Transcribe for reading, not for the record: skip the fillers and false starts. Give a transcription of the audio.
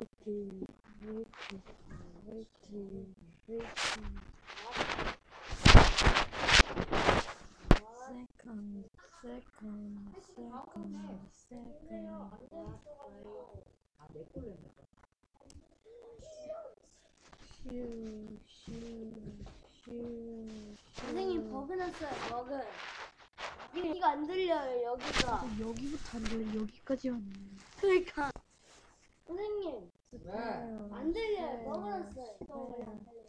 선생님 버그 났어요. 버그. 여기가 안 들려요. 여기가. 여기부터 안 들려. 여기까지 왔네. 그러니까. 선생님 네. 안 들려요. 버그 났어요.